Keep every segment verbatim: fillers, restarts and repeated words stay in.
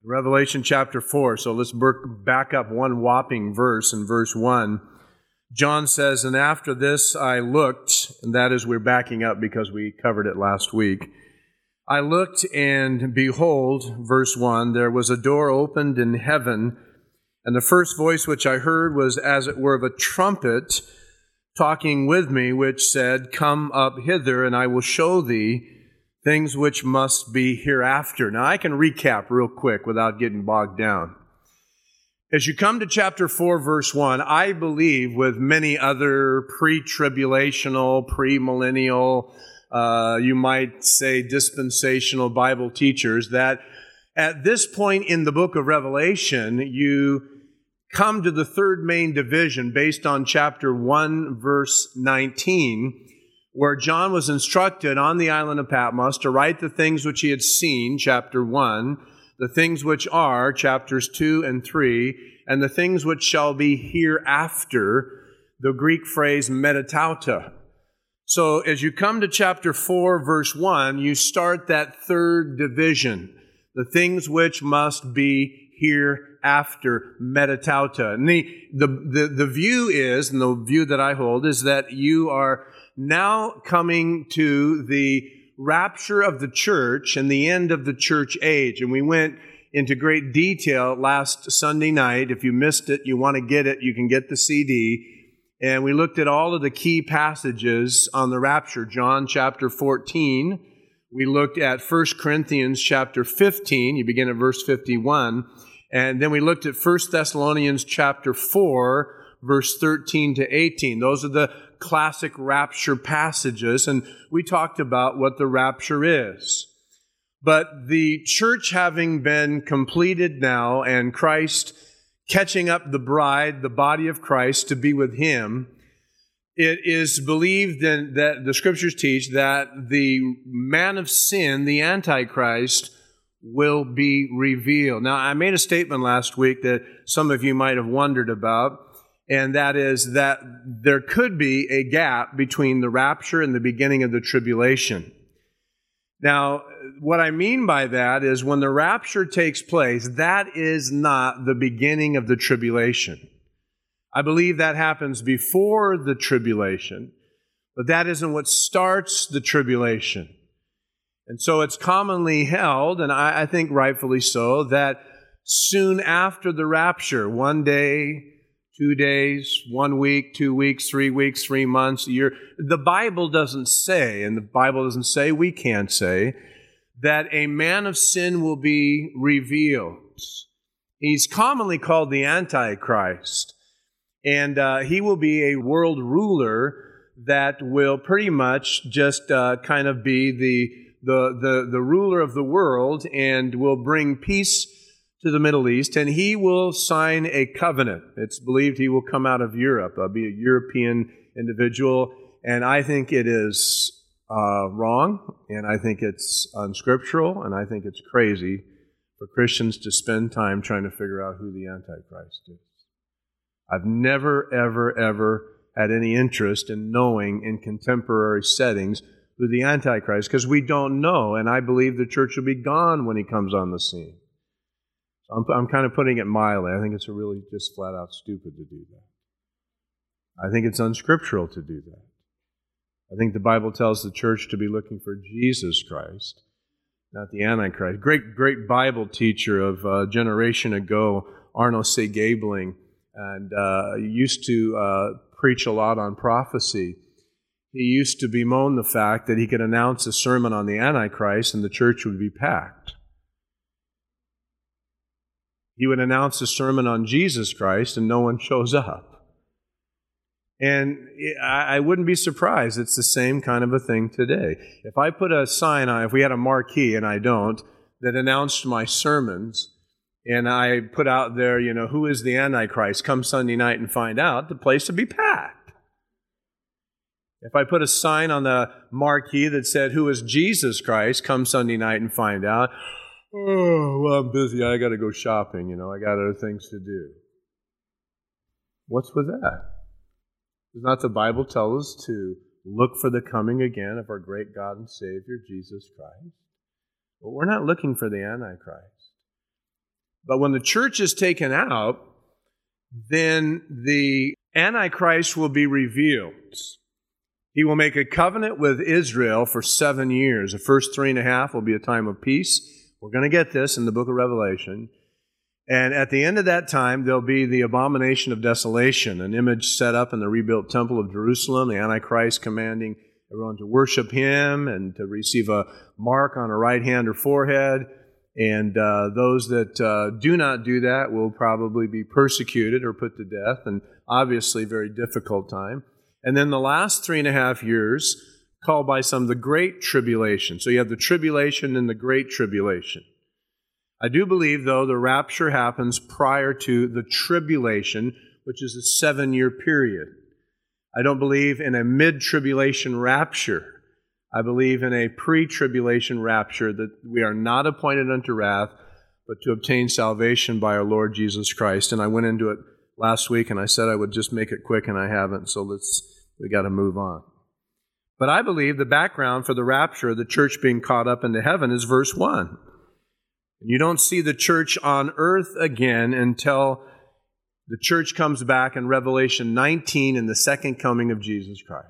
Revelation chapter four. So let's back up one whopping verse in verse one. John says, "And after this I looked," and that is we're backing up because we covered it last week. "I looked, and behold," verse one, "there was a door opened in heaven, and the first voice which I heard was as it were of a trumpet talking with me, which said, Come up hither, and I will show thee things which must be hereafter." Now, I can recap real quick without getting bogged down. As you come to chapter four, verse one, I believe with many other pre-tribulational, pre-millennial, uh, you might say dispensational Bible teachers, that at this point in the book of Revelation, you come to the third main division based on chapter one, verse nineteen, where John was instructed on the island of Patmos to write the things which he had seen, chapter one, the things which are, chapters two and three, and the things which shall be hereafter, the Greek phrase metatauta. So as you come to chapter four, verse one, you start that third division, the things which must be hereafter, metatauta. And the, the, the, the view is, and the view that I hold, is that you are now coming to the rapture of the church and the end of the church age. And we went into great detail last Sunday night. If you missed it, you want to get it, you can get the C D. And we looked at all of the key passages on the rapture. John chapter fourteen. We looked at First Corinthians chapter fifteen. You begin at verse fifty-one. And then we looked at First Thessalonians chapter four, verse thirteen to eighteen. Those are the classic rapture passages, and we talked about what the rapture is. But the church having been completed now, and Christ catching up the bride, the body of Christ, to be with Him, it is believed in, that the Scriptures teach that the man of sin, the Antichrist, will be revealed. Now, I made a statement last week that some of you might have wondered about, and that is that there could be a gap between the rapture and the beginning of the tribulation. Now, what I mean by that is when the rapture takes place, that is not the beginning of the tribulation. I believe that happens before the tribulation, but that isn't what starts the tribulation. And so it's commonly held, and I, I think rightfully so, that soon after the rapture, one day, two days, one week, two weeks, three weeks, three months, a year. The Bible doesn't say, and the Bible doesn't say, we can't say, that a man of sin will be revealed. He's commonly called the Antichrist, and uh, he will be a world ruler that will pretty much just uh, kind of be the, the, the, the ruler of the world and will bring peace to the Middle East, and he will sign a covenant. It's believed he will come out of Europe, uh, be a European individual, and I think it is uh, wrong, and I think it's unscriptural, and I think it's crazy for Christians to spend time trying to figure out who the Antichrist is. I've never, ever, ever had any interest in knowing in contemporary settings who the Antichrist is, because we don't know, and I believe the church will be gone when he comes on the scene. I'm, I'm kind of putting it mildly. I think it's really just flat out stupid to do that. I think it's unscriptural to do that. I think the Bible tells the church to be looking for Jesus Christ, not the Antichrist. Great, great Bible teacher of a generation ago, Arno C. Gabling, and uh, used to uh, preach a lot on prophecy. He used to bemoan the fact that he could announce a sermon on the Antichrist and the church would be packed. He would announce a sermon on Jesus Christ and no one shows up. And I wouldn't be surprised. It's the same kind of a thing today. If I put a sign on, if we had a marquee, and I don't, that announced my sermons, and I put out there, you know, who is the Antichrist? Come Sunday night and find out, the place would be packed. If I put a sign on the marquee that said, who is Jesus Christ? Come Sunday night and find out. Oh, well, I'm busy. I got to go shopping. You know, I got other things to do. What's with that? Does not the Bible tell us to look for the coming again of our great God and Savior, Jesus Christ? But we're not looking for the Antichrist. But when the church is taken out, then the Antichrist will be revealed. He will make a covenant with Israel for seven years. The first three and a half will be a time of peace. We're going to get this in the book of Revelation. And at the end of that time, there'll be the abomination of desolation, an image set up in the rebuilt temple of Jerusalem, the Antichrist commanding everyone to worship him and to receive a mark on a right hand or forehead. And uh, those that uh, do not do that will probably be persecuted or put to death, and obviously very difficult time. And then the last three and a half years, called by some the Great Tribulation. So you have the tribulation and the Great Tribulation. I do believe, though, the rapture happens prior to the tribulation, which is a seven-year period. I don't believe in a mid-tribulation rapture. I believe in a pre-tribulation rapture, that we are not appointed unto wrath, but to obtain salvation by our Lord Jesus Christ. And I went into it last week, and I said I would just make it quick, and I haven't, so let's we got to move on. But I believe the background for the rapture, the church being caught up into heaven, is verse one. And you don't see the church on earth again until the church comes back in Revelation nineteen in the second coming of Jesus Christ.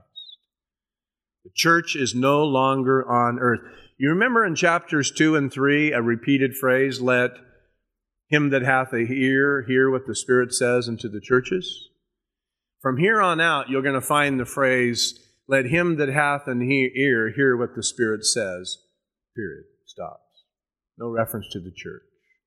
The church is no longer on earth. You remember in chapters two and three, a repeated phrase, let him that hath a ear hear what the Spirit says unto the churches? From here on out, you're going to find the phrase, let him that hath an ear hear what the Spirit says, period. Stops. No reference to the church.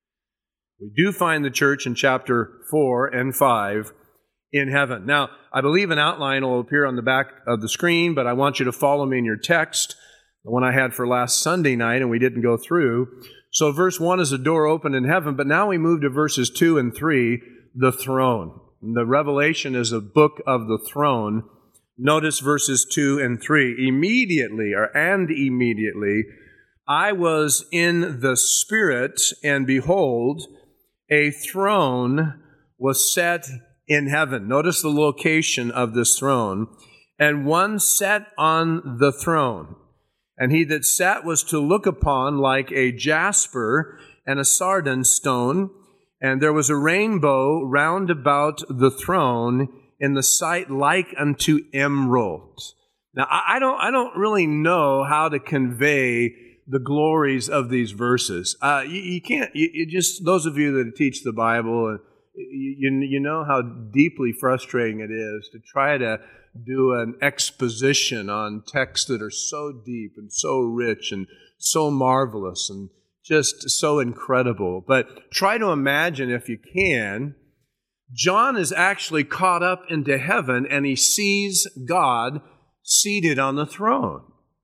We do find the church in chapter four and five in heaven. Now, I believe an outline will appear on the back of the screen, but I want you to follow me in your text, the one I had for last Sunday night, and we didn't go through. So verse one is a door opened in heaven, but now we move to verses two and three, the throne. The Revelation is a book of the throne. Notice verses two and three. Immediately, or and immediately, I was in the Spirit, and behold, a throne was set in heaven. Notice the location of this throne. And one sat on the throne. And he that sat was to look upon like a jasper and a sardine stone. And there was a rainbow round about the throne in the sight like unto emerald. Now, I don't, I don't really know how to convey the glories of these verses. Uh, you, you can't, you, you just, those of you that teach the Bible, uh, you, you know how deeply frustrating it is to try to do an exposition on texts that are so deep and so rich and so marvelous and just so incredible. But try to imagine, if you can, John is actually caught up into heaven and he sees God seated on the throne.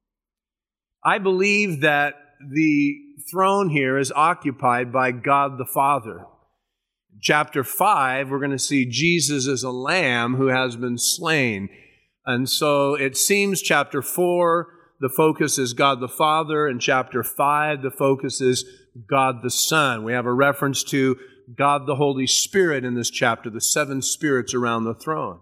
I believe that the throne here is occupied by God the Father. In chapter five, we're going to see Jesus as a lamb who has been slain. And so it seems chapter four, the focus is God the Father. In chapter five, the focus is God the Son. We have a reference to God the Holy Spirit in this chapter, the seven spirits around the throne.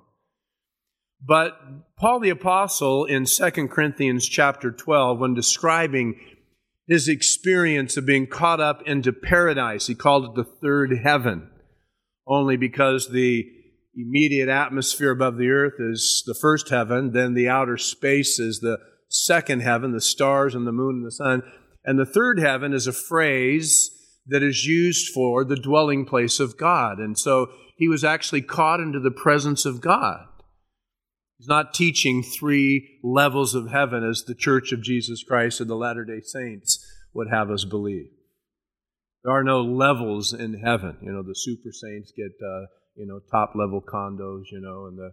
But Paul the Apostle in Second Corinthians chapter twelve, when describing his experience of being caught up into paradise, he called it the third heaven, only because the immediate atmosphere above the earth is the first heaven, then the outer space is the second heaven, the stars and the moon and the sun, and the third heaven is a phrase that is used for the dwelling place of God. And so he was actually caught into the presence of God. He's not teaching three levels of heaven as the Church of Jesus Christ of the Latter-day Saints would have us believe. There are no levels in heaven. You know, the super saints get, uh, you know, top-level condos, you know, and the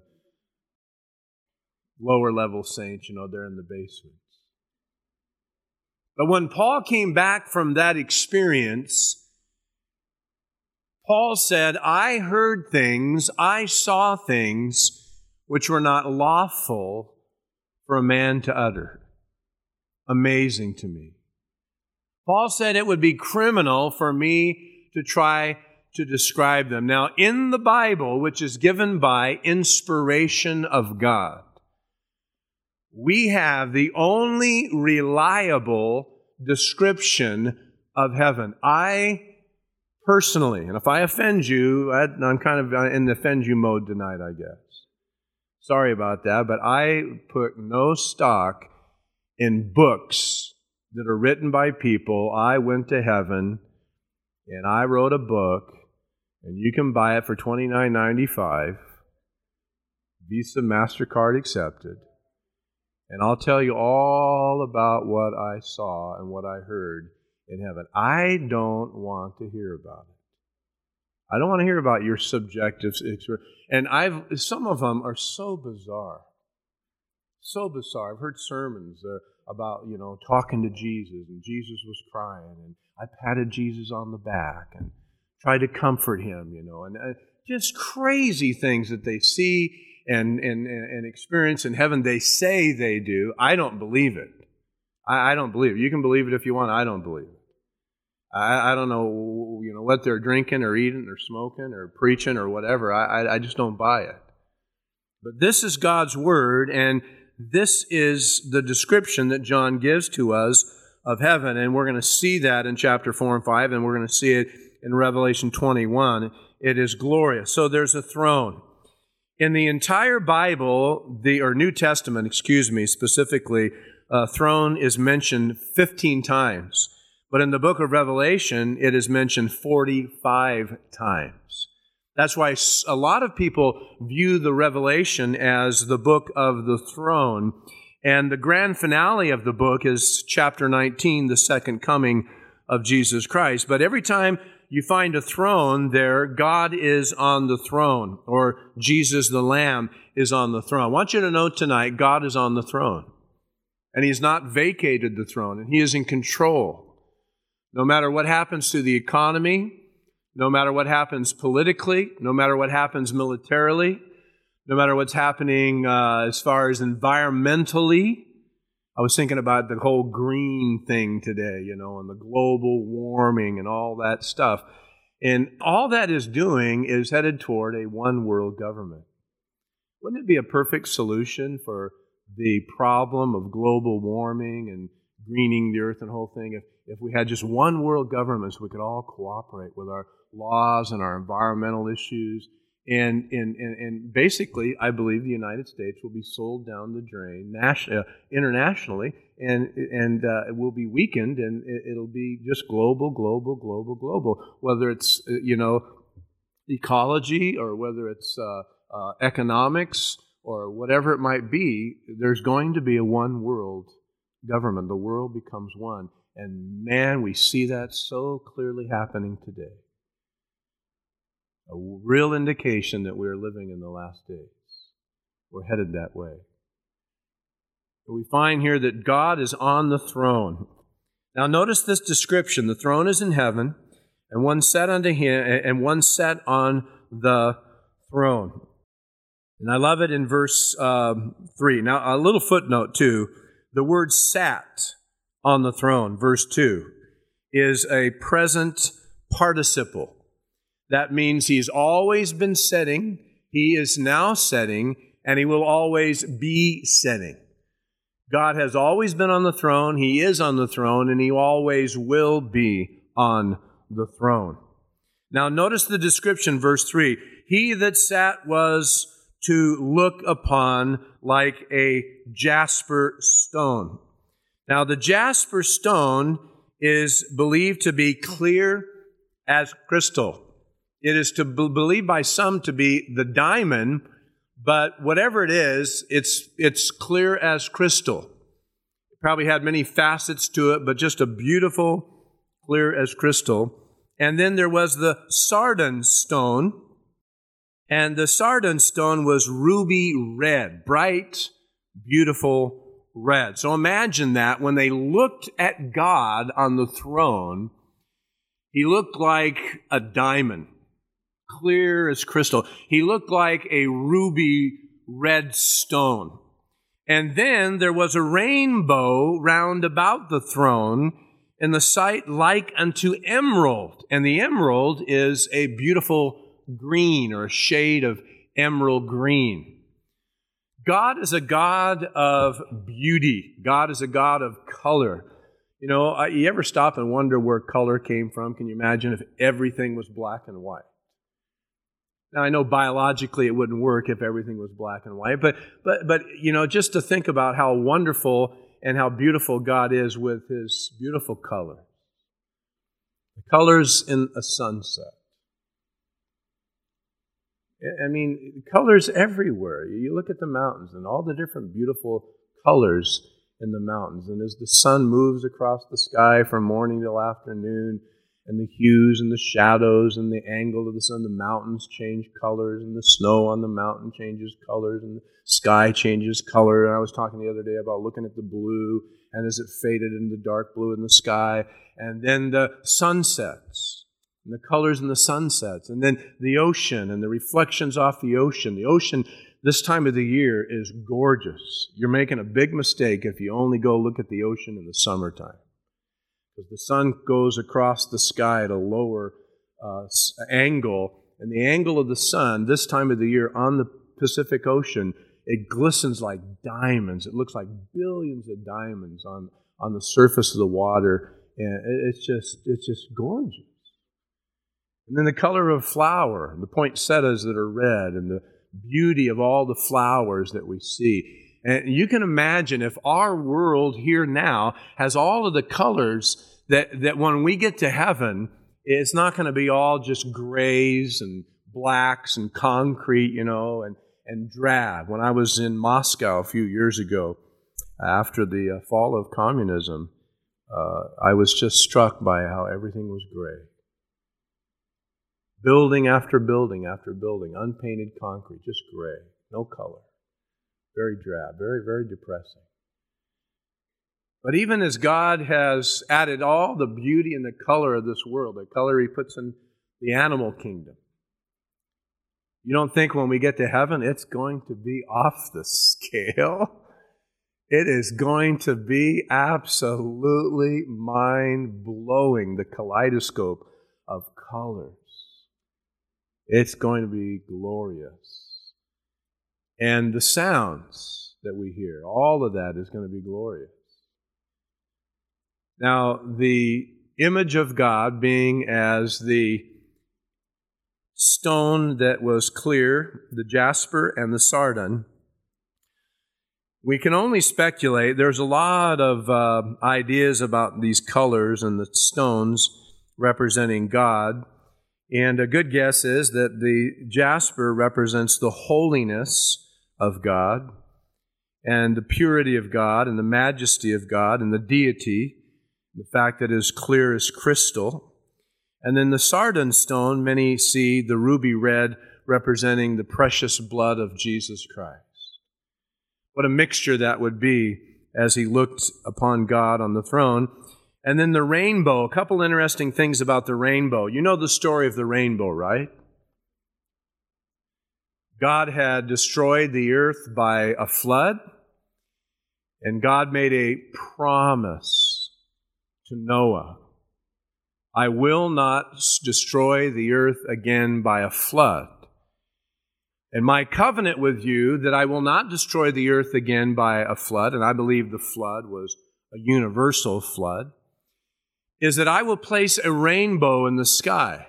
lower-level saints, you know, they're in the basements. But when Paul came back from that experience, Paul said, I heard things, I saw things which were not lawful for a man to utter. Amazing to me. Paul said it would be criminal for me to try to describe them. Now, in the Bible, which is given by inspiration of God, we have the only reliable description of heaven. I personally. And if I offend you, I'm kind of in the offend you mode tonight, I guess. Sorry about that, but I put no stock in books that are written by people. I went to heaven and I wrote a book, and you can buy it for twenty-nine ninety-five, Visa, MasterCard accepted. And I'll tell you all about what I saw and what I heard in heaven. I don't want to hear about it. I don't want to hear about your subjective experience. And I've some of them are so bizarre. So bizarre. I've heard sermons uh, about, you know, talking to Jesus, and Jesus was crying, and I patted Jesus on the back and tried to comfort him, you know, and uh, just crazy things that they see and, and, and experience in heaven. They say they do. I don't believe it. I, I don't believe it. You can believe it if you want. I don't believe it. I, I don't know, you know, what they're drinking or eating or smoking or preaching or whatever. I, I, I just don't buy it. But this is God's Word, and this is the description that John gives to us of heaven, and we're going to see that in chapter four and five, and we're going to see it in Revelation twenty-one. It is glorious. So there's a throne. In the entire Bible, the or New Testament, excuse me, specifically, uh, throne is mentioned fifteen times. But in the book of Revelation, it is mentioned forty-five times. That's why a lot of people view the Revelation as the book of the throne. And the grand finale of the book is chapter nineteen, the second coming of Jesus Christ. But every time you find a throne there, God is on the throne, or Jesus the Lamb is on the throne. I want you to know tonight, God is on the throne. And He's not vacated the throne, and He is in control. No matter what happens to the economy, no matter what happens politically, no matter what happens militarily, no matter what's happening uh, as far as environmentally. I was thinking about the whole green thing today, you know, and the global warming and all that stuff. And all that is doing is headed toward a one-world government. Wouldn't it be a perfect solution for the problem of global warming and greening the earth and the whole thing if If we had just one world government, so we could all cooperate with our laws and our environmental issues. And, and, and, and basically, I believe the United States will be sold down the drain national, uh, internationally, and, and uh, it will be weakened, and it, it'll be just global, global, global, global. Whether it's, uh, you know, ecology, or whether it's uh, uh, economics, or whatever it might be, there's going to be a one world government. The world becomes one. And man, we see that so clearly happening today. A real indication that we are living in the last days. We're headed that way. But we find here that God is on the throne. Now notice this description. The throne is in heaven, and one sat unto him, and one sat on the throne. And I love it in verse um, three. Now, a little footnote too. The word sat on the throne, verse two, is a present participle. That means He's always been sitting, He is now sitting, and He will always be sitting. God has always been on the throne, He is on the throne, and He always will be on the throne. Now notice the description, verse three. He that sat was to look upon like a jasper stone. Now, the jasper stone is believed to be clear as crystal. It is to be believed by some to be the diamond, but whatever it is, it's it's clear as crystal. It probably had many facets to it, but just a beautiful, clear as crystal. And then there was the sardine stone, and the sardine stone was ruby red, bright, beautiful red. So imagine that when they looked at God on the throne, He looked like a diamond, clear as crystal. He looked like a ruby red stone. And then there was a rainbow round about the throne, in the sight like unto emerald. And the emerald is a beautiful green, or a shade of emerald green. God is a God of beauty. God is a God of color. You know, I, you ever stop and wonder where color came from? Can you imagine if everything was black and white? Now, I know biologically it wouldn't work if everything was black and white, but, but, but you know, just to think about how wonderful and how beautiful God is with His beautiful color. The colors in a sunset. I mean, colors everywhere. You look at the mountains and all the different beautiful colors in the mountains. And as the sun moves across the sky from morning till afternoon, and the hues and the shadows and the angle of the sun, the mountains change colors, and the snow on the mountain changes colors, and the sky changes color. And I was talking the other day about looking at the blue, and as it faded into dark blue in the sky, and then the sunsets, and the colors in the sunsets, and then the ocean and the reflections off the ocean. The ocean this time of the year is gorgeous. You're making a big mistake if you only go look at the ocean in the summertime. Because the sun goes across the sky at a lower uh, angle, and the angle of the sun this time of the year on the Pacific Ocean, it glistens like diamonds. It looks like billions of diamonds on, on the surface of the water, and it's just it's just gorgeous. And then the color of flower, the poinsettias that are red, and the beauty of all the flowers that we see. And you can imagine if our world here now has all of the colors that, that when we get to heaven, it's not going to be all just grays and blacks and concrete, you know, and, and drab. When I was in Moscow a few years ago, after the uh, fall of communism, uh, I was just struck by how everything was gray. Building after building after building, unpainted concrete, just gray, no color. Very drab, very, very depressing. But even as God has added all the beauty and the color of this world, the color He puts in the animal kingdom, you don't think when we get to heaven it's going to be off the scale? It is going to be absolutely mind-blowing, the kaleidoscope of colors. It's going to be glorious. And the sounds that we hear, all of that is going to be glorious. Now, the image of God being as the stone that was clear, the jasper and the sardine, we can only speculate. There's a lot of uh, ideas about these colors and the stones representing God. And a good guess is that the jasper represents the holiness of God and the purity of God and the majesty of God and the deity, the fact that it is clear as crystal. And then the sardine stone, many see the ruby red representing the precious blood of Jesus Christ. What a mixture that would be as He looked upon God on the throne. And then the rainbow, a couple interesting things about the rainbow. You know the story of the rainbow, right? God had destroyed the earth by a flood, and God made a promise to Noah. I will not destroy the earth again by a flood. And my covenant with you that I will not destroy the earth again by a flood, and I believe the flood was a universal flood, is that I will place a rainbow in the sky.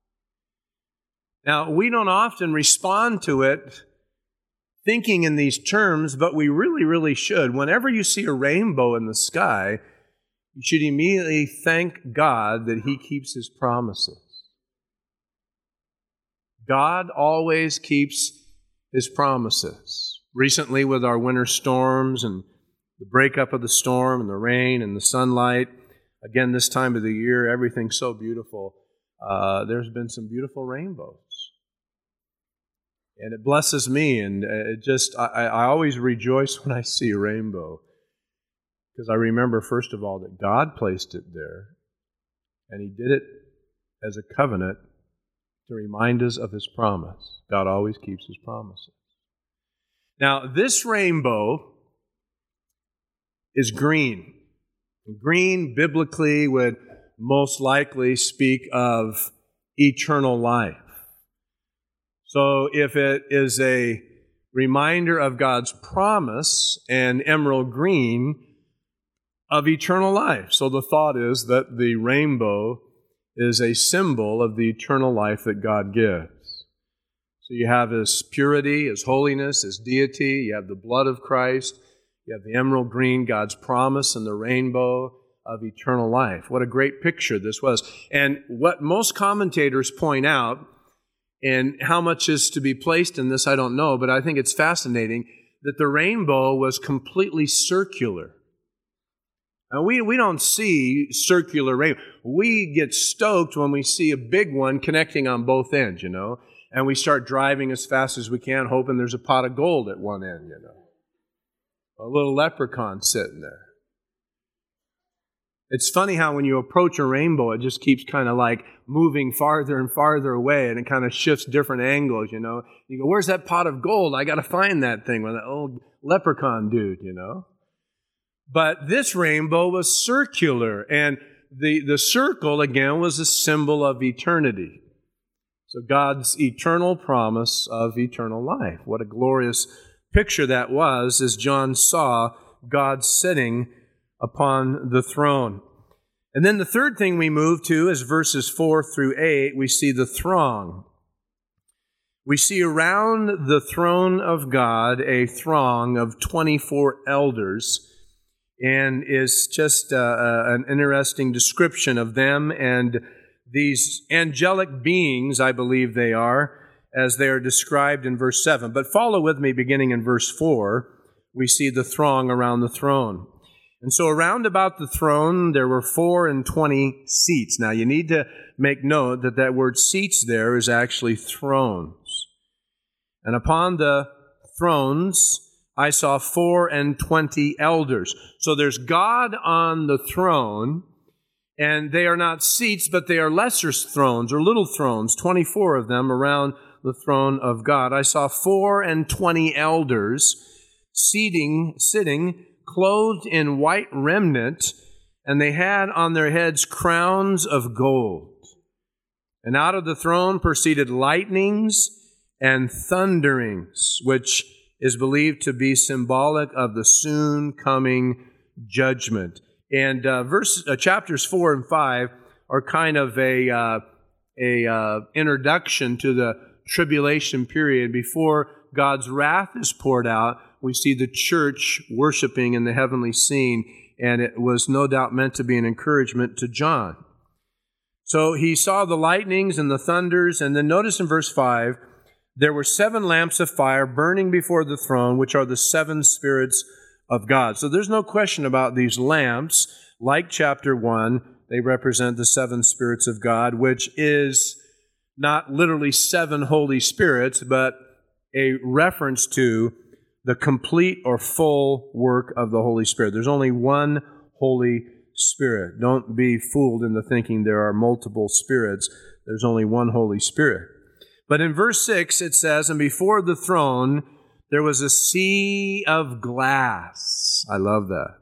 Now, we don't often respond to it thinking in these terms, but we really, really should. Whenever you see a rainbow in the sky, you should immediately thank God that He keeps His promises. God always keeps His promises. Recently, with our winter storms and the breakup of the storm and the rain and the sunlight, again, this time of the year, everything's so beautiful. Uh, there's been some beautiful rainbows. And it blesses me, and it just, I, I always rejoice when I see a rainbow. Because I remember, first of all, that God placed it there, and He did it as a covenant to remind us of His promise. God always keeps His promises. Now, this rainbow is green. Green, biblically, would most likely speak of eternal life. So if it is a reminder of God's promise, and emerald green of eternal life. So the thought is that the rainbow is a symbol of the eternal life that God gives. So you have His purity, His holiness, His deity, you have the blood of Christ, you have the emerald green, God's promise, and the rainbow of eternal life. What a great picture this was. And what most commentators point out, and how much is to be placed in this, I don't know, but I think it's fascinating, that the rainbow was completely circular. Now, we, we don't see circular rainbow. We get stoked when we see a big one connecting on both ends, you know, and we start driving as fast as we can, hoping there's a pot of gold at one end, you know. A little leprechaun sitting there. It's funny how when you approach a rainbow, it just keeps kind of like moving farther and farther away, and it kind of shifts different angles, you know. You go, where's that pot of gold? I got to find that thing with that old leprechaun dude, you know. But this rainbow was circular, and the, the circle, again, was a symbol of eternity. So God's eternal promise of eternal life. What a glorious picture that was as John saw God sitting upon the throne. And then the third thing we move to is verses four through eight. We see the throng. We see around the throne of God a throng of twenty-four elders, and is just uh, uh, an interesting description of them and these angelic beings, I believe they are, as they are described in verse seven. But follow with me beginning in verse four. We see the throng around the throne. And so around about the throne, there were four and twenty seats. Now, you need to make note that that word seats there is actually thrones. And upon the thrones, I saw four and twenty elders. So there's God on the throne, and they are not seats, but they are lesser thrones or little thrones, twenty-four of them around the throne of God. I saw four and twenty elders seating, sitting, clothed in white remnant, and they had on their heads crowns of gold. And out of the throne proceeded lightnings and thunderings, which is believed to be symbolic of the soon coming judgment. And uh, verse uh, chapters four and five are kind of a uh, a uh, introduction to the tribulation period before God's wrath is poured out. We see the church worshiping in the heavenly scene, and it was no doubt meant to be an encouragement to John. So he saw the lightnings and the thunders, and then notice in verse five, there were seven lamps of fire burning before the throne, which are the seven spirits of God. So there's no question about these lamps. Like chapter one, they represent the seven spirits of God, which is not literally seven Holy Spirits, but a reference to the complete or full work of the Holy Spirit. There's only one Holy Spirit. Don't be fooled into thinking there are multiple spirits. There's only one Holy Spirit. But in verse six it says, and before the throne there was a sea of glass. I love that.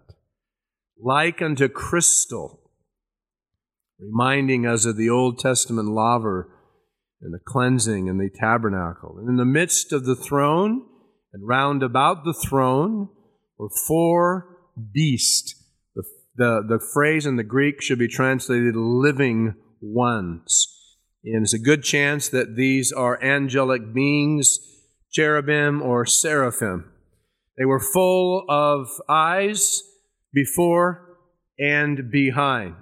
Like unto crystal, reminding us of the Old Testament laver and the cleansing and the tabernacle. And in the midst of the throne and round about the throne were four beasts. The, the, the phrase in the Greek should be translated living ones. And it's a good chance that these are angelic beings, cherubim or seraphim. They were full of eyes before and behind.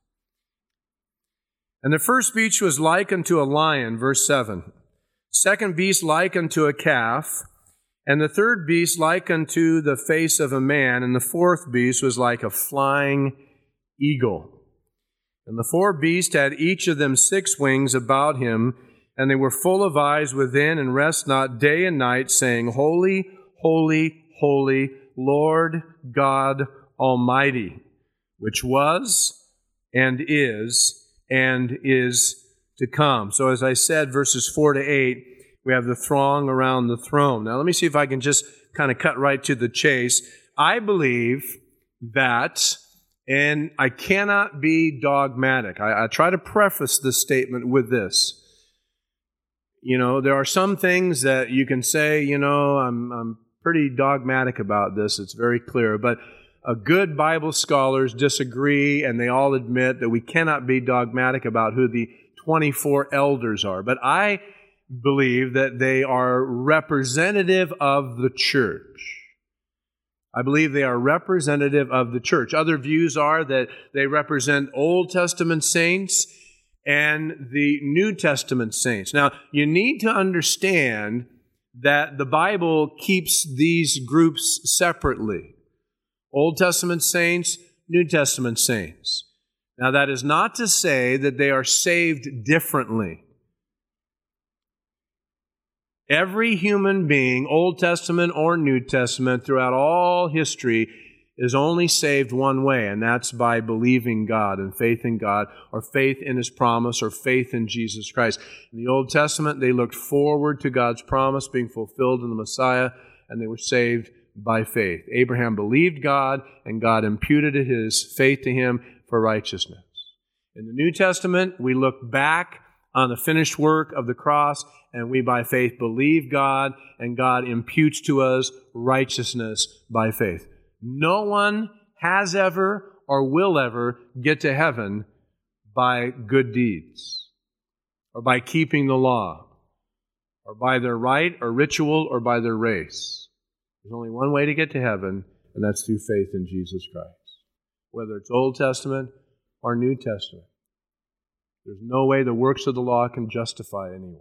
And the first beast was like unto a lion, verse seven. Second beast like unto a calf. And the third beast like unto the face of a man. And the fourth beast was like a flying eagle. And the four beasts had each of them six wings about him, and they were full of eyes within, and rest not day and night, saying, Holy, holy, holy, Lord God Almighty, which was, and is, and is to come. So as I said, verses four to eight, we have the throng around the throne. Now let me see if I can just kind of cut right to the chase. I believe that, and I cannot be dogmatic. I, I try to preface this statement with this. You know, there are some things that you can say, you know, I'm, I'm pretty dogmatic about this. It's very clear. But uh, good Bible scholars disagree, and they all admit that we cannot be dogmatic about who the twenty-four elders are. But I believe that they are representative of the church. I believe they are representative of the church. Other views are that they represent Old Testament saints and the New Testament saints. Now, you need to understand that the Bible keeps these groups separately. Old Testament saints, New Testament saints. Now, that is not to say that they are saved differently. Every human being, Old Testament or New Testament, throughout all history, is only saved one way, and that's by believing God and faith in God, or faith in His promise, or faith in Jesus Christ. In the Old Testament, they looked forward to God's promise being fulfilled in the Messiah, and they were saved by faith. Abraham believed God, and God imputed His faith to him for righteousness. In the New Testament, we look back on the finished work of the cross, and we by faith believe God, and God imputes to us righteousness by faith. No one has ever or will ever get to heaven by good deeds, or by keeping the law, or by their rite or ritual, or by their race. There's only one way to get to heaven, and that's through faith in Jesus Christ. Whether it's Old Testament or New Testament, there's no way the works of the law can justify anyone.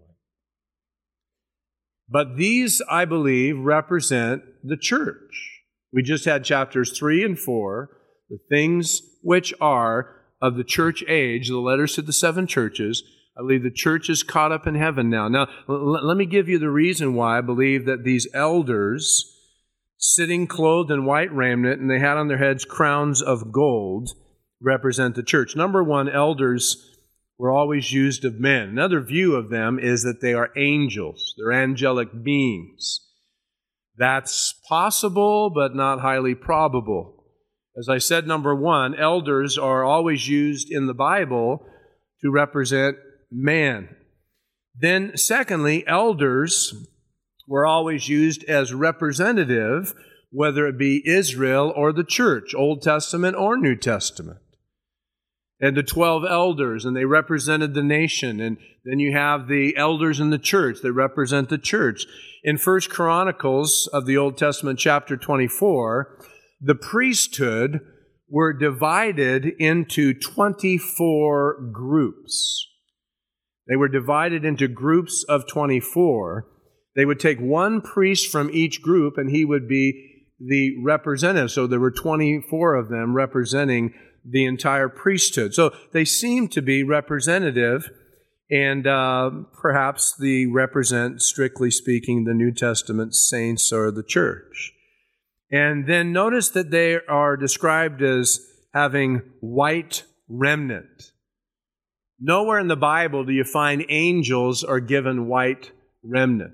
But these, I believe, represent the church. We just had chapters three and four, the things which are of the church age, the letters to the seven churches. I believe the church is caught up in heaven now. Now, l- let me give you the reason why I believe that these elders, sitting clothed in white raiment, and they had on their heads crowns of gold, represent the church. Number one, elders were always used of men. Another view of them is that they are angels. They're angelic beings. That's possible, but not highly probable. As I said, number one, elders are always used in the Bible to represent man. Then, secondly, elders were always used as representative, whether it be Israel or the church, Old Testament or New Testament. And the twelve elders, and they represented the nation. And then you have the elders in the church that represent the church. In First Chronicles of the Old Testament, chapter twenty-four, the priesthood were divided into twenty-four groups. They were divided into groups of twenty-four. They would take one priest from each group, and he would be the representative. So there were twenty-four of them representing the entire priesthood. So they seem to be representative, and uh, perhaps they represent, strictly speaking, the New Testament saints or the church. And then notice that they are described as having white remnant. Nowhere in the Bible do you find angels are given white remnant.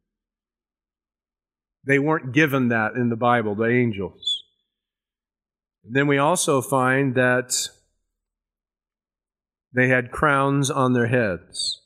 They weren't given that in the Bible, the angels. Then we also find that they had crowns on their heads.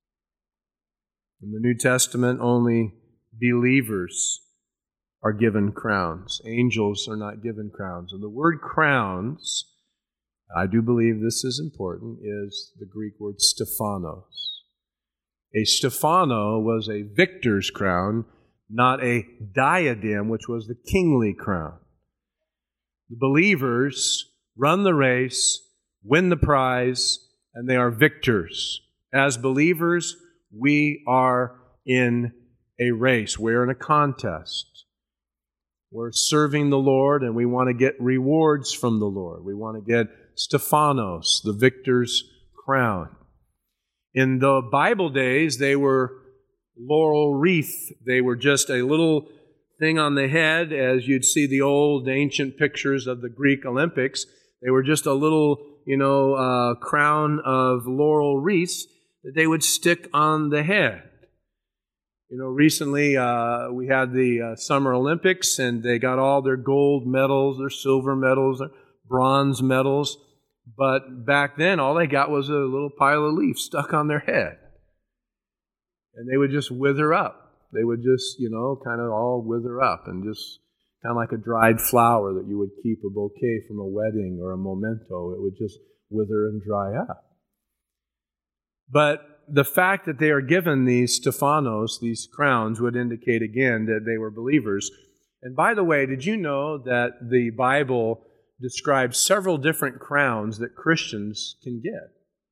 In the New Testament, only believers are given crowns. Angels are not given crowns. And the word crowns, I do believe this is important, is the Greek word Stephanos. A Stephano was a victor's crown, not a diadem, which was the kingly crown. The believers run the race, win the prize, and they are victors. As believers, we are in a race. We're in a contest. We're serving the Lord, and we want to get rewards from the Lord. We want to get Stephanos, the victor's crown. In the Bible days, they were laurel wreath. They were just a little thing on the head, as you'd see the old ancient pictures of the Greek Olympics. They were just a little, you know, uh, crown of laurel wreaths that they would stick on the head. You know, recently uh, we had the uh, Summer Olympics, and they got all their gold medals, their silver medals, their bronze medals. But back then, all they got was a little pile of leaves stuck on their head. And they would just wither up. They would just, you know, kind of all wither up and just kind of like a dried flower that you would keep a bouquet from a wedding or a memento. It would just wither and dry up. But the fact that they are given these Stephanos, these crowns, would indicate again that they were believers. And by the way, did you know that the Bible describes several different crowns that Christians can get?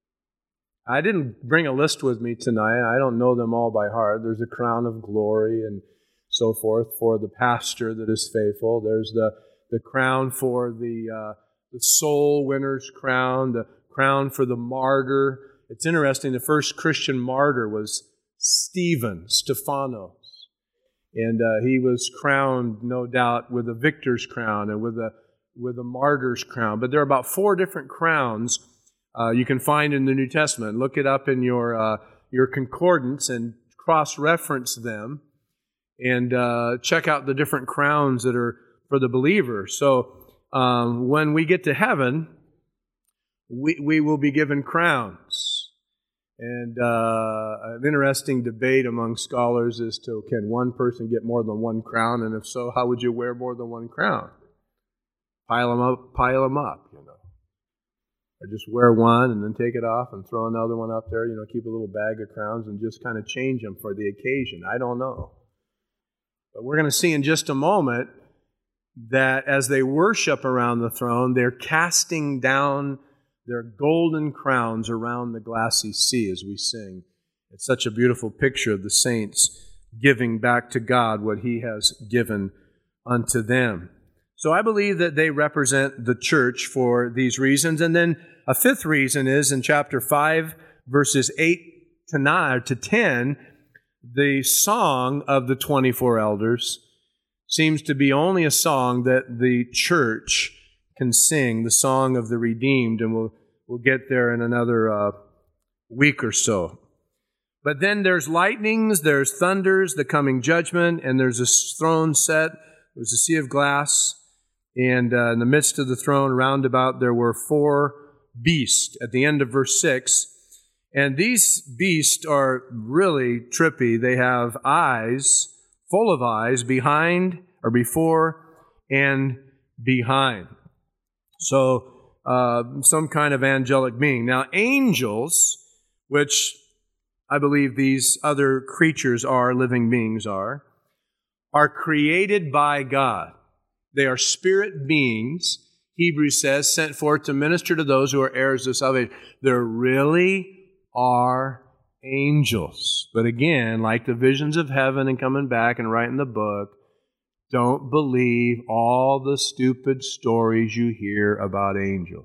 I didn't bring a list with me tonight. I don't know them all by heart. There's a crown of glory and so forth for the pastor that is faithful. There's the, the crown for the, uh, the soul winner's crown, the crown for the martyr. It's interesting, the first Christian martyr was Stephen, Stephanos. And uh, he was crowned, no doubt, with a victor's crown and with a, with a martyr's crown. But there are about four different crowns uh, you can find in the New Testament. Look it up in your, uh, your concordance and cross-reference them. And uh, check out the different crowns that are for the believer. So um, when we get to heaven, we, we will be given crowns. And uh, an interesting debate among scholars is to, can one person get more than one crown? And if so, how would you wear more than one crown? Pile them up, pile them up, you know. Or just wear one and then take it off and throw another one up there, you know, keep a little bag of crowns and just kind of change them for the occasion. I don't know. But we're going to see in just a moment that as they worship around the throne, they're casting down their golden crowns around the glassy sea as we sing. It's such a beautiful picture of the saints giving back to God what He has given unto them. So I believe that they represent the church for these reasons. And then a fifth reason is in chapter five, verses eight to nine to ten, the song of the twenty-four elders seems to be only a song that the church can sing, the song of the redeemed, and we'll, we'll get there in another uh, week or so. But then there's lightnings, there's thunders, the coming judgment, and there's a throne set, there's a sea of glass, and uh, in the midst of the throne, round about, there were four beasts at the end of verse six. And these beasts are really trippy. They have eyes, full of eyes, behind or before and behind. So, uh, some kind of angelic being. Now, angels, which I believe these other creatures are, living beings are, are created by God. They are spirit beings, Hebrews says, sent forth to minister to those who are heirs of salvation. They're really are angels. But again, like the visions of heaven and coming back and writing the book, don't believe all the stupid stories you hear about angels.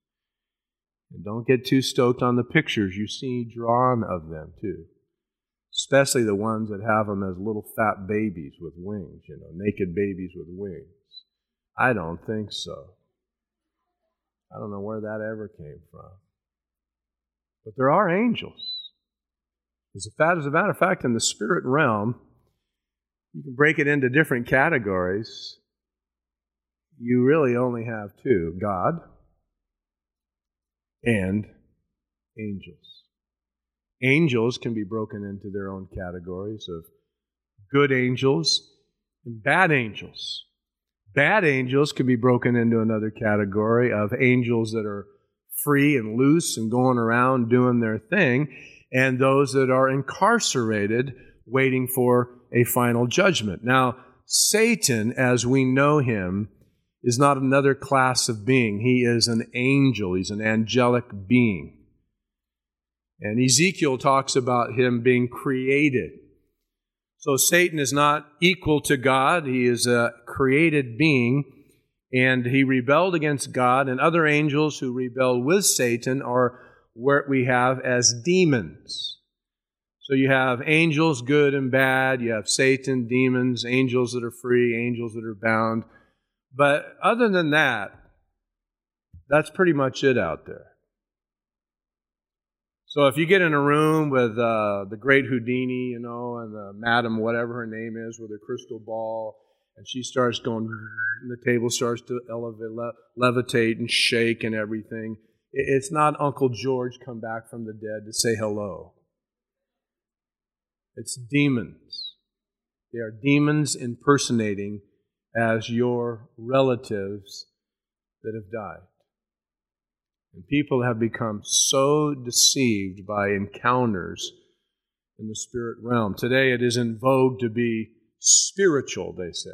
And don't get too stoked on the pictures you see drawn of them, too. Especially the ones that have them as little fat babies with wings, you know, naked babies with wings. I don't think so. I don't know where that ever came from. But there are angels. As a matter of fact, in the spirit realm, you can break it into different categories. You really only have two, God and angels. Angels can be broken into their own categories of good angels and bad angels. Bad angels can be broken into another category of angels that are free and loose and going around doing their thing, and those that are incarcerated waiting for a final judgment. Now, Satan, as we know him, is not another class of being. He is an angel. He's an angelic being. And Ezekiel talks about him being created. So Satan is not equal to God. He is a created being, and he rebelled against God, and other angels who rebelled with Satan are what we have as demons. So you have angels, good and bad. You have Satan, demons, angels that are free, angels that are bound. But other than that, that's pretty much it out there. So if you get in a room with uh, the great Houdini, you know, and the madam, whatever her name is, with her crystal ball, and she starts going, and the table starts to elevate, le- levitate and shake and everything, it's not Uncle George come back from the dead to say hello. It's demons. They are demons impersonating as your relatives that have died. And people have become so deceived by encounters in the spirit realm. Today it is in vogue to be spiritual, they say.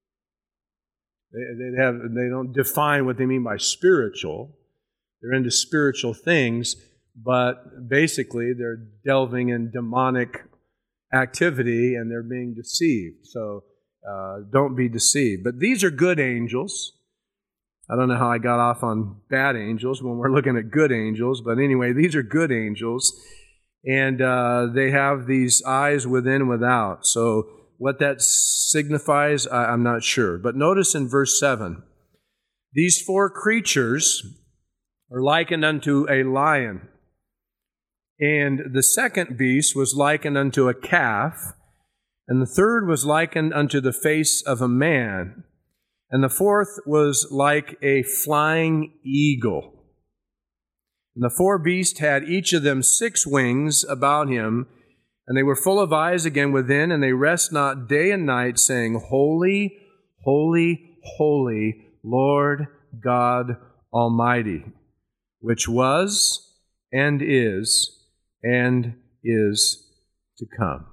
They, they, have, they don't define what they mean by spiritual. They're into spiritual things, but basically they're delving in demonic activity and they're being deceived. So uh, don't be deceived. But these are good angels. I don't know how I got off on bad angels when we're looking at good angels, but anyway, these are good angels, and uh, they have these eyes within and without. So what that signifies, I, I'm not sure. But notice in verse seven, these four creatures are likened unto a lion, and the second beast was likened unto a calf, and the third was likened unto the face of a man, and the fourth was like a flying eagle. And the four beasts had each of them six wings about him, and they were full of eyes again within, and they rest not day and night, saying, Holy, holy, holy, Lord God Almighty, which was, and is, and is to come.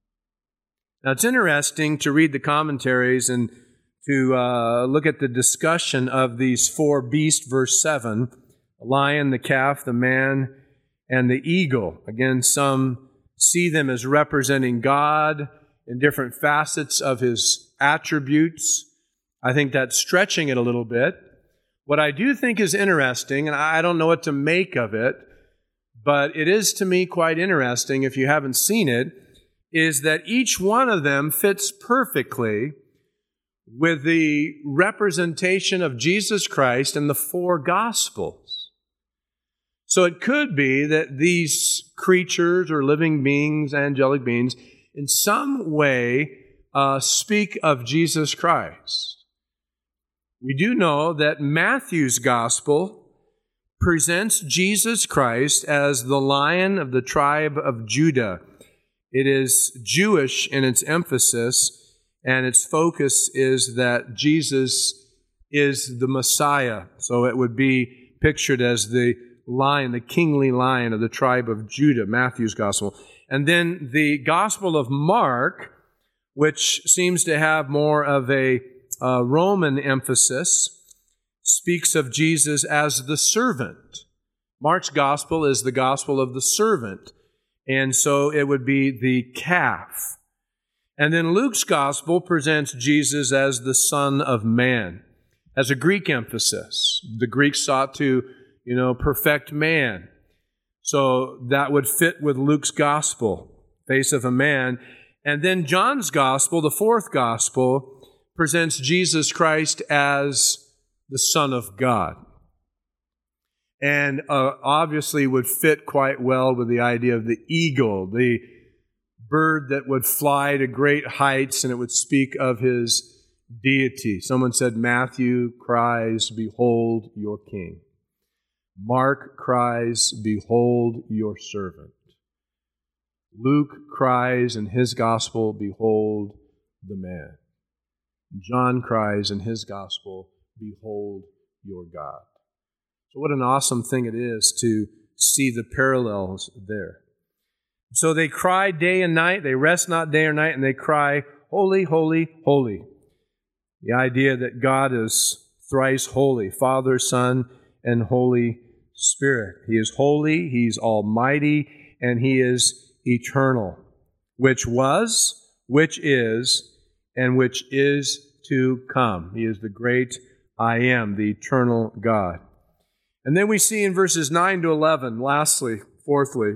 Now, it's interesting to read the commentaries and to uh, look at the discussion of these four beasts, verse seven, the lion, the calf, the man, and the eagle. Again, some see them as representing God in different facets of His attributes. I think that's stretching it a little bit. What I do think is interesting, and I don't know what to make of it, but it is to me quite interesting if you haven't seen it, is that each one of them fits perfectly with the representation of Jesus Christ in the four Gospels. So it could be that these creatures or living beings, angelic beings, in some way uh, speak of Jesus Christ. We do know that Matthew's Gospel presents Jesus Christ as the Lion of the tribe of Judah. It is Jewish in its emphasis, and its focus is that Jesus is the Messiah. So it would be pictured as the lion, the kingly lion of the tribe of Judah, Matthew's Gospel. And then the Gospel of Mark, which seems to have more of a uh, Roman emphasis, speaks of Jesus as the servant. Mark's Gospel is the Gospel of the servant, and so it would be the calf. And then Luke's Gospel presents Jesus as the Son of Man, as a Greek emphasis. The Greeks sought to, you know, perfect man. So that would fit with Luke's Gospel, face of a man. And then John's Gospel, the fourth Gospel, presents Jesus Christ as the Son of God. And uh, obviously would fit quite well with the idea of the eagle, the bird that would fly to great heights, and it would speak of His deity. Someone said, Matthew cries, Behold your King. Mark cries, Behold your servant. Luke cries in his Gospel, Behold the man. John cries in his Gospel, Behold your God. So what an awesome thing it is to see the parallels there. So they cry day and night, they rest not day or night, and they cry, Holy, holy, holy. The idea that God is thrice holy, Father, Son, and Holy Spirit. He is holy, He's almighty, and He is eternal, which was, which is, and which is to come. He is the great I Am, the eternal God. And then we see in verses nine to eleven, lastly, fourthly,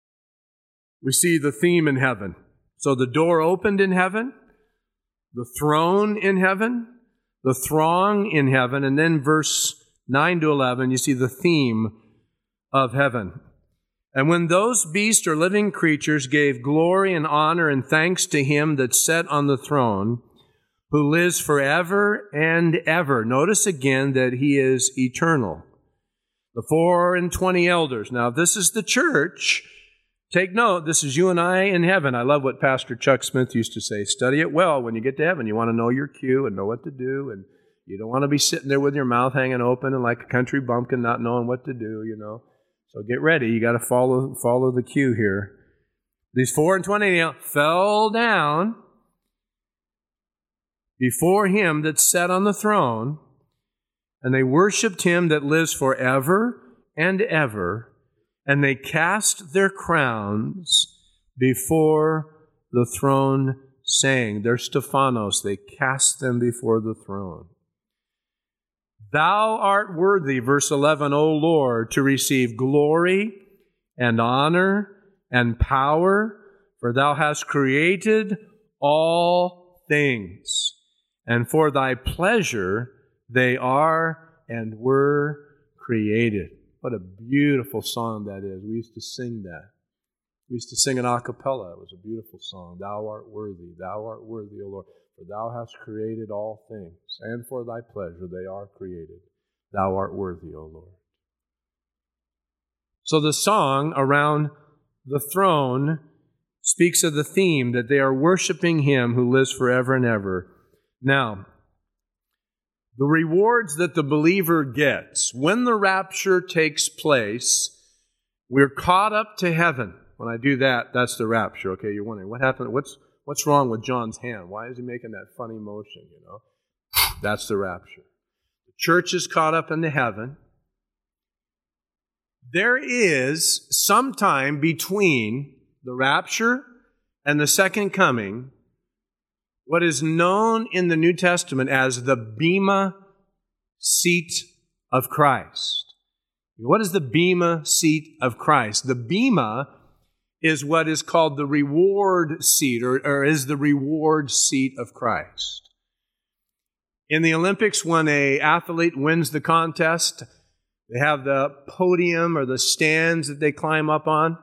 we see the theme in heaven. So the door opened in heaven, the throne in heaven, the throng in heaven, and then verse nine to eleven, you see the theme of heaven. And when those beasts or living creatures gave glory and honor and thanks to Him that sat on the throne, who lives forever and ever. Notice again that He is eternal. The four and twenty elders. Now, if this is the church, Take note, this is you and I in heaven. I love what Pastor Chuck Smith used to say. Study it well. When you get to heaven, you want to know your cue and know what to do. And you don't want to be sitting there with your mouth hanging open and like a country bumpkin not knowing what to do, you know. So get ready. You got to follow follow the cue here. These four and twenty you know, fell down before him that sat on the throne, and they worshipped him that lives forever and ever, and they cast their crowns before the throne, saying, they're Stephanos, they cast them before the throne. Thou art worthy, verse eleven, O Lord, to receive glory and honor and power, for thou hast created all things, and for thy pleasure they are and were created. What a beautiful song that is. We used to sing that. We used to sing an a cappella. It was a beautiful song. Thou art worthy, thou art worthy, O Lord, for thou hast created all things, and for thy pleasure they are created. Thou art worthy, O Lord. So the song around the throne speaks of the theme that they are worshiping him who lives forever and ever. Now, the rewards that the believer gets when the rapture takes place, we're caught up to heaven. When I do that, that's the rapture. Okay, you're wondering, what happened? What's what's wrong with John's hand? Why is he making that funny motion, you know? That's the rapture. The church is caught up into heaven. There is some time between the rapture and the second coming what is known in the New Testament as the Bema seat of Christ. What is the Bema seat of Christ? The Bema is what is called the reward seat, or, or is the reward seat of Christ. In the Olympics, when an athlete wins the contest, they have the podium or the stands that they climb up on.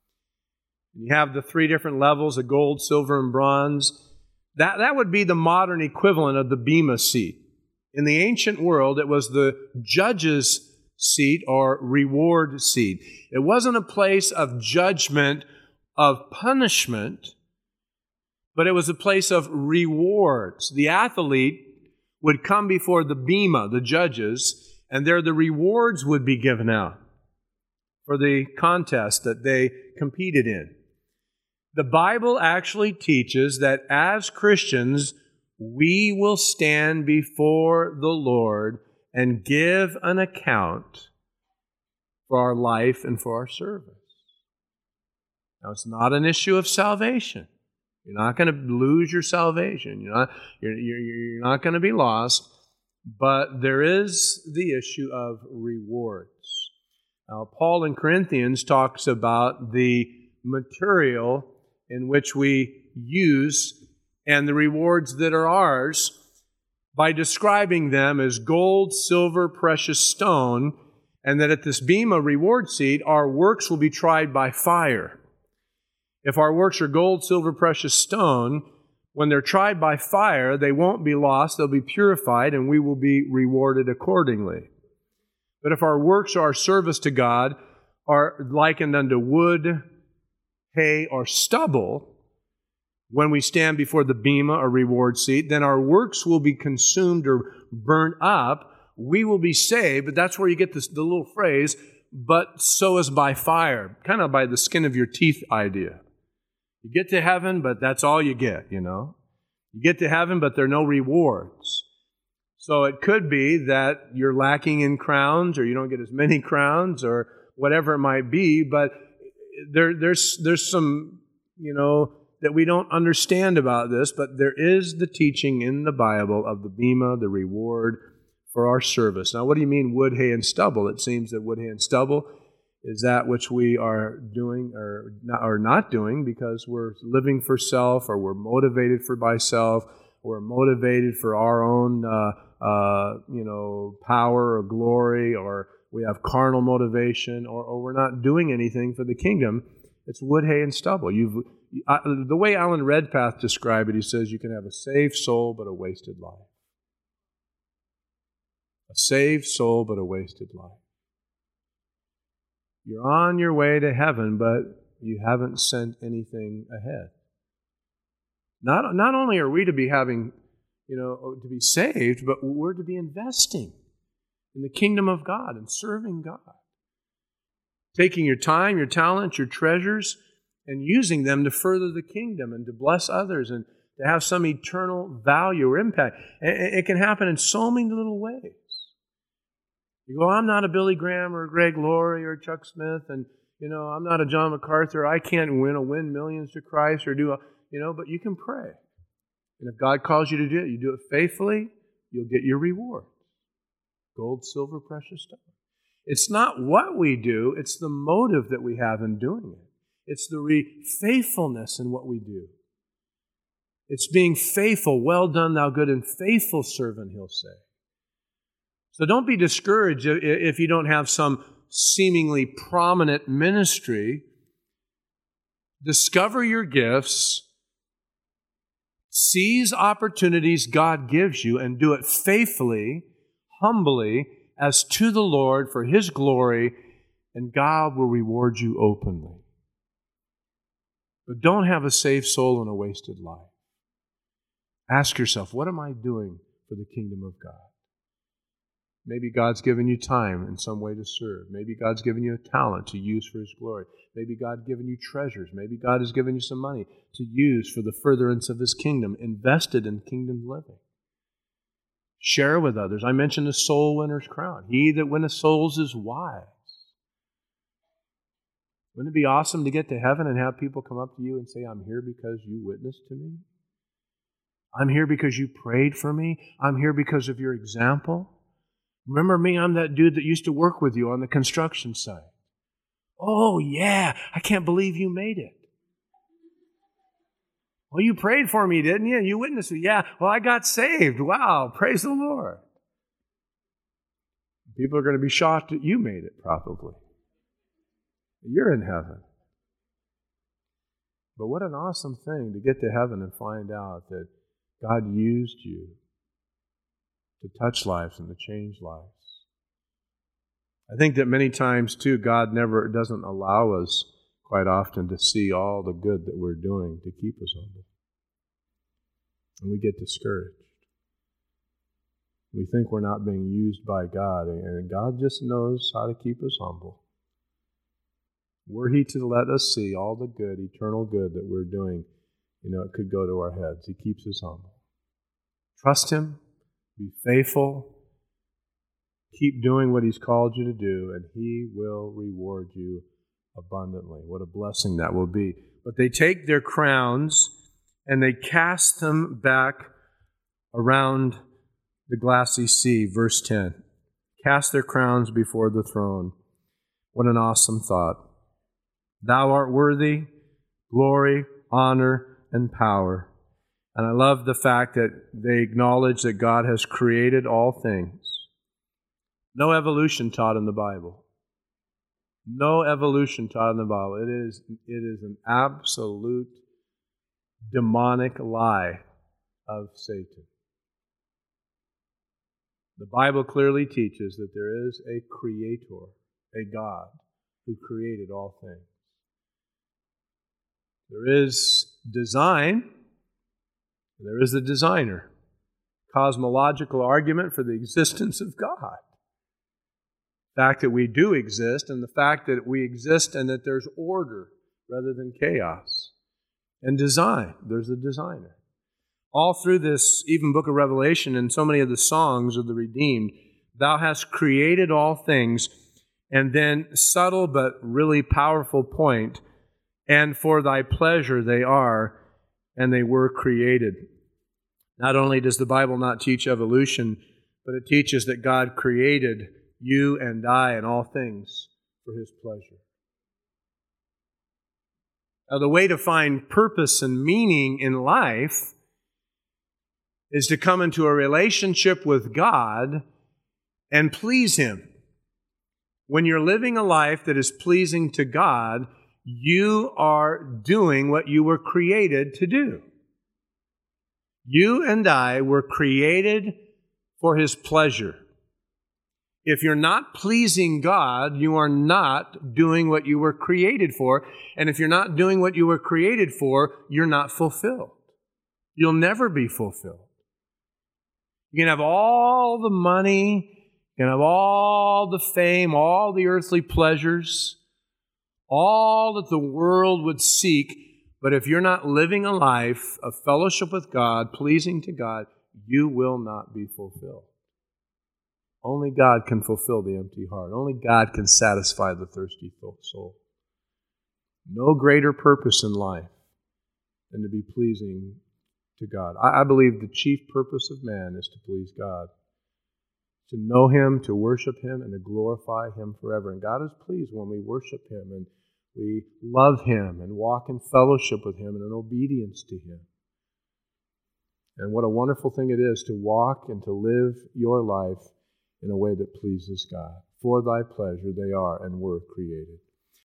You have the three different levels of gold, silver, and bronze. That, that would be the modern equivalent of the Bema seat. In the ancient world, it was the judge's seat or reward seat. It wasn't a place of judgment, of punishment, but it was a place of rewards. The athlete would come before the Bema, the judges, and there the rewards would be given out for the contest that they competed in. The Bible actually teaches that as Christians, we will stand before the Lord and give an account for our life and for our service. Now, it's not an issue of salvation. You're not going to lose your salvation. You're not, you're, you're, you're not going to be lost. But there is the issue of rewards. Now, Paul in Corinthians talks about the material in which we use and the rewards that are ours by describing them as gold, silver, precious stone, and that at this Bema reward seat, our works will be tried by fire. If our works are gold, silver, precious stone, when they're tried by fire, they won't be lost, they'll be purified, and we will be rewarded accordingly. But if our works or our service to God are likened unto wood, hay, or stubble, when we stand before the Bema or reward seat, then our works will be consumed or burnt up. We will be saved, but that's where you get this, the little phrase, but so is by fire, kind of by the skin of your teeth idea. You get to heaven, but that's all you get, you know. You get to heaven, but there are no rewards. So it could be that you're lacking in crowns, or you don't get as many crowns, or whatever it might be, but there, there's, there's some, you know, that we don't understand about this, but there is the teaching in the Bible of the Bema, the reward for our service. Now, what do you mean wood, hay, and stubble? It seems that wood, hay, and stubble is that which we are doing or not, or not doing because we're living for self, or we're motivated for by self, or we're motivated for our own, uh, uh, you know, power or glory, or we have carnal motivation, or, or we're not doing anything for the kingdom. It's wood, hay, and stubble. You've uh, the way Alan Redpath described it, he says you can have a saved soul but a wasted life. A saved soul but a wasted life. You're on your way to heaven, but you haven't sent anything ahead. Not, not only are we to be having, you know, to be saved, but we're to be investing in the kingdom of God and serving God. Taking your time, your talent, your treasures, and using them to further the kingdom and to bless others and to have some eternal value or impact. And it can happen in so many little ways. You go, I'm not a Billy Graham or a Greg Laurie or Chuck Smith, and, you know, I'm not a John MacArthur. I can't win, win millions to Christ or do, a, you know, but you can pray. And if God calls you to do it, you do it faithfully, you'll get your reward. Gold, silver, precious stone. It's not what we do, it's the motive that we have in doing it. It's the re- faithfulness in what we do. It's being faithful. Well done, thou good and faithful servant, he'll say. So don't be discouraged if you don't have some seemingly prominent ministry. Discover your gifts, seize opportunities God gives you, and do it faithfully, humbly, as to the Lord for His glory, and God will reward you openly. But don't have a saved soul and a wasted life. Ask yourself, what am I doing for the kingdom of God? Maybe God's given you time in some way to serve. Maybe God's given you a talent to use for His glory. Maybe God's given you treasures. Maybe God has given you some money to use for the furtherance of His kingdom, invested in kingdom living. Share with others. I mentioned the soul winner's crown. He that winneth souls is wise. Wouldn't it be awesome to get to heaven and have people come up to you and say, I'm here because you witnessed to me? I'm here because you prayed for me? I'm here because of your example? Remember me? I'm that dude that used to work with you on the construction site. Oh, yeah. I can't believe you made it. Well, you prayed for me, didn't you? You witnessed it. Yeah. Well, I got saved. Wow. Praise the Lord. People are going to be shocked that you made it, probably. You're in heaven. But what an awesome thing to get to heaven and find out that God used you to touch lives and to change lives. I think that many times, too, God never doesn't allow us quite often to see all the good that we're doing to keep us humble. And we get discouraged. We think we're not being used by God, and God just knows how to keep us humble. Were He to let us see all the good, eternal good that we're doing, you know, it could go to our heads. He keeps us humble. Trust Him. Be faithful. Keep doing what He's called you to do, and He will reward you abundantly. What a blessing that will be. But they take their crowns and they cast them back around the glassy sea. Verse ten. Cast their crowns before the throne. What an awesome thought. Thou art worthy, glory, honor, and power. And I love the fact that they acknowledge that God has created all things. No evolution taught in the Bible. No evolution taught in the Bible. It is, it is an absolute demonic lie of Satan. The Bible clearly teaches that there is a creator, a God, who created all things. There is design, and there is a designer. Cosmological argument for the existence of God. The fact that we do exist, and the fact that we exist and that there's order rather than chaos. And design. There's a designer. All through this, even book of Revelation, and so many of the songs of the redeemed, Thou hast created all things, and then subtle but really powerful point, and for Thy pleasure they are, and they were created. Not only does the Bible not teach evolution, but it teaches that God created you and I and all things for His pleasure. Now, the way to find purpose and meaning in life is to come into a relationship with God and please Him. When you're living a life that is pleasing to God, you are doing what you were created to do. You and I were created for His pleasure. If you're not pleasing God, you are not doing what you were created for. And if you're not doing what you were created for, you're not fulfilled. You'll never be fulfilled. You can have all the money, you can have all the fame, all the earthly pleasures, all that the world would seek, but if you're not living a life of fellowship with God, pleasing to God, you will not be fulfilled. Only God can fulfill the empty heart. Only God can satisfy the thirsty soul. No greater purpose in life than to be pleasing to God. I, I believe the chief purpose of man is to please God, to know Him, to worship Him, and to glorify Him forever. And God is pleased when we worship Him and we love Him and walk in fellowship with Him and in obedience to Him. And what a wonderful thing it is to walk and to live your life in a way that pleases God. For thy pleasure they are and were created.